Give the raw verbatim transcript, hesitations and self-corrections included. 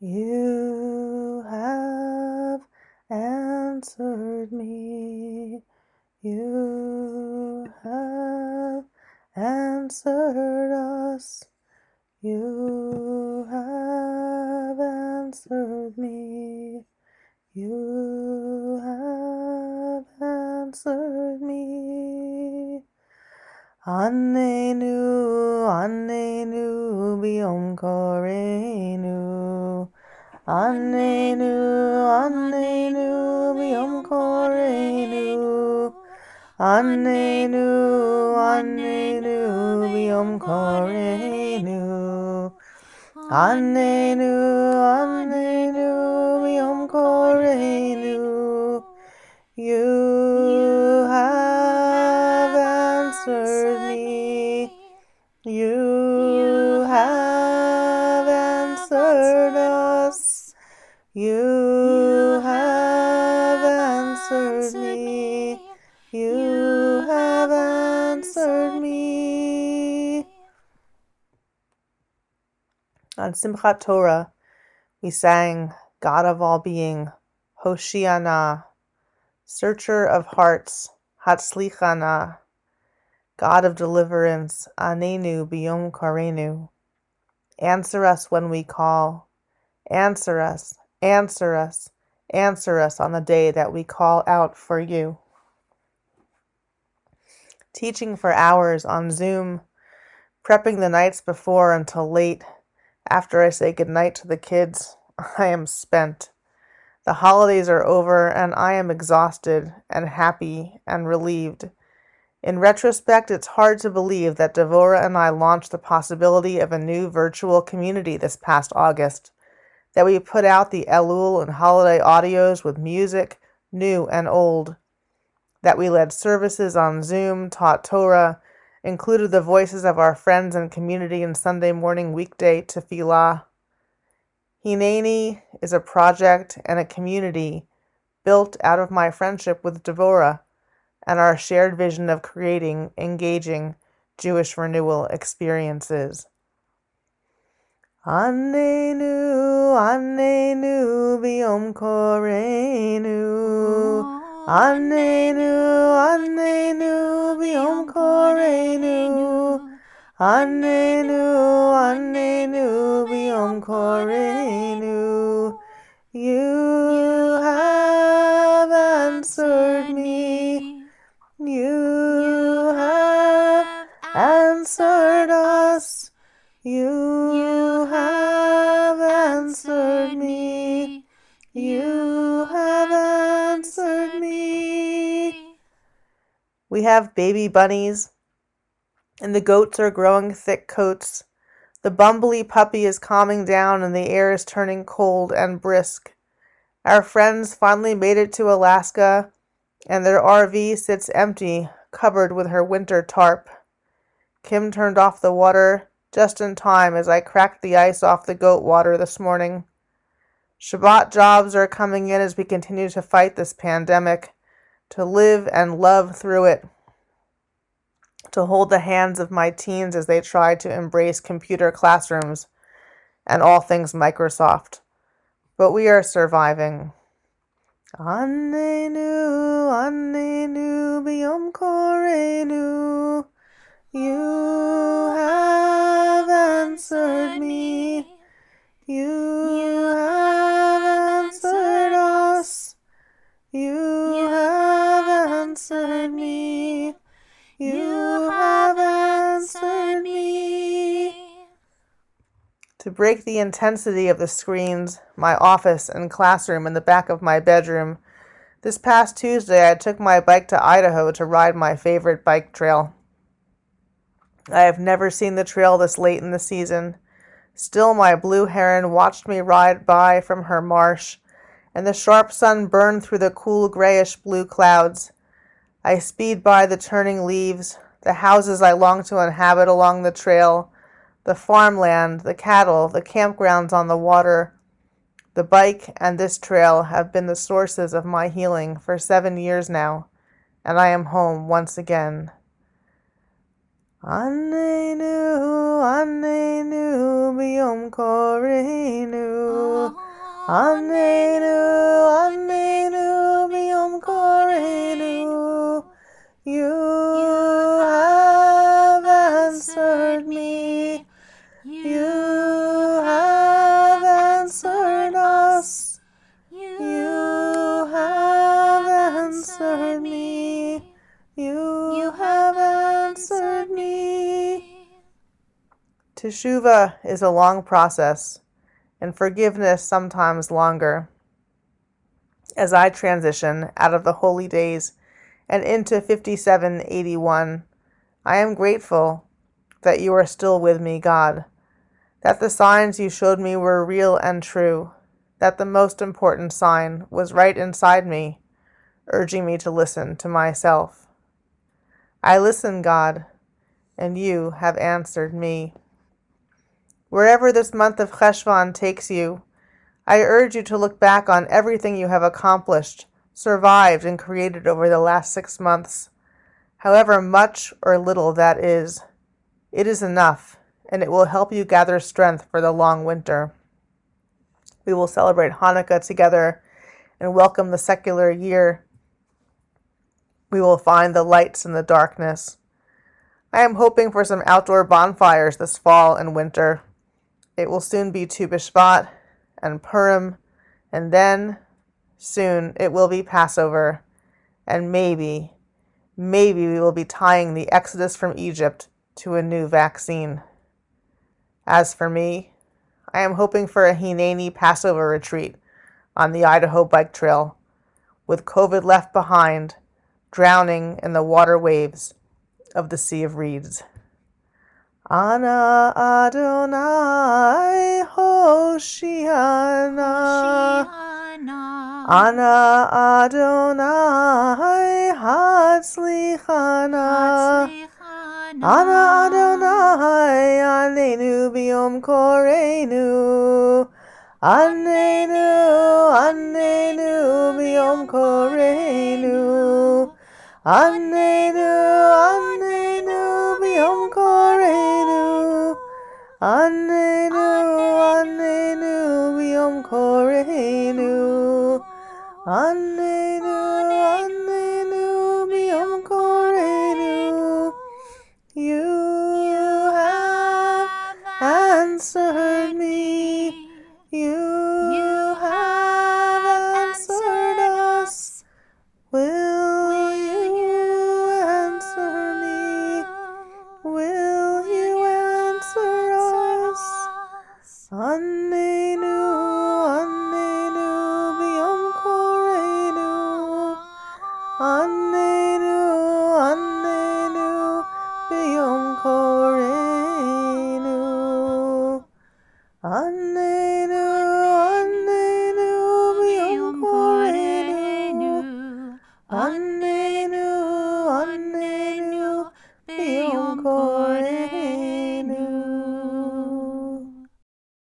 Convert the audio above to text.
You have answered me. You have answered us. You have answered me. You have answered me. Annenu, annenu, biom korenu. Annenu, annenu, biom korenu. Annenu, annenu, biom korenu. Annenu, annenu, biom korenu. You have answered me. You have answered us. You have answered me. You have answered me. On Simchat Torah, we sang, God of all being, Hoshiana, Searcher of hearts, Hatzlichana, God of deliverance, Anenu biyom karenu. Answer us when we call. Answer us, answer us, answer us on the day that we call out for you. Teaching for hours on Zoom, prepping the nights before until late. After I say goodnight to the kids, I am spent. The holidays are over and I am exhausted and happy and relieved. In retrospect, it's hard to believe that Devora and I launched the possibility of a new virtual community this past August, that we put out the Elul and holiday audios with music, new and old, that we led services on Zoom, taught Torah, included the voices of our friends and community in Sunday morning weekday tefillah. Hineni is a project and a community built out of my friendship with Devora and our shared vision of creating engaging Jewish renewal experiences. Annenu, annenu, biyom korenu. Annenu, annenu, biyom korenu. Annenu, annenu, biyom korenu. You have answered me. You have answered us. You have answered me. You have answered me. We have baby bunnies, and the goats are growing thick coats. The bumbly puppy is calming down, and the air is turning cold and brisk. Our friends finally made it to Alaska, and their R V sits empty, covered with her winter tarp. Kim turned off the water just in time as I cracked the ice off the goat water this morning. Shabbat jobs are coming in as we continue to fight this pandemic, to live and love through it, to hold the hands of my teens as they try to embrace computer classrooms and all things Microsoft. But we are surviving. Annenu, annenu, biyom korenu. You have answered me. You have answered us. You have answered me. You have answered me. To break the intensity of the screens, my office and classroom in the back of my bedroom, this past Tuesday I took my bike to Idaho to ride my favorite bike trail. I have never seen the trail this late in the season. Still, my blue heron watched me ride by from her marsh, and the sharp sun burned through the cool grayish-blue clouds. I speed by the turning leaves, the houses I long to inhabit along the trail, the farmland, the cattle, the campgrounds on the water. The bike and this trail have been the sources of my healing for seven years now, and I am home once again. Annenu, annenu, biyom korenu. Annenu, annenu, biyom korenu. You have answered me. You have answered us. You have answered me. You have answered me. Teshuvah is a long process, and forgiveness sometimes longer. As I transition out of the holy days and into fifty-seven eighty-one, I am grateful that you are still with me, God, that the signs you showed me were real and true, that the most important sign was right inside me, urging me to listen to myself. I listen, God, and you have answered me. Wherever this month of Cheshvan takes you, I urge you to look back on everything you have accomplished, survived, and created over the last six months. However much or little that is, it is enough, and it will help you gather strength for the long winter. We will celebrate Hanukkah together and welcome the secular year. We will find the lights in the darkness. I am hoping for some outdoor bonfires this fall and winter. It will soon be Tu B'Shvat and Purim, and then, soon, it will be Passover, and maybe, maybe we will be tying the exodus from Egypt to a new vaccine. As for me, I am hoping for a Hineni Passover retreat on the Idaho Bike Trail, with COVID left behind, drowning in the water waves of the Sea of Reeds. Ana Adonai Hoshiana. Ana Adonai Hatzlichana. Ana Adonai Anenu Biyom Korenu. Anenu, Anenu Biyom Korenu. Anenu, Anenu Biyom Korenu. Anenu, Anenu Biyom Korenu. Anenu, Anenu Biyom Korenu. You have answered me. You have answered us. Will you answer me? Will you answer us? Annenu, annenu biyom korenu. Annenu, annenu biyom korenu. Annenu, annenu biyom korenu. Annenu, annenu biyom korenu.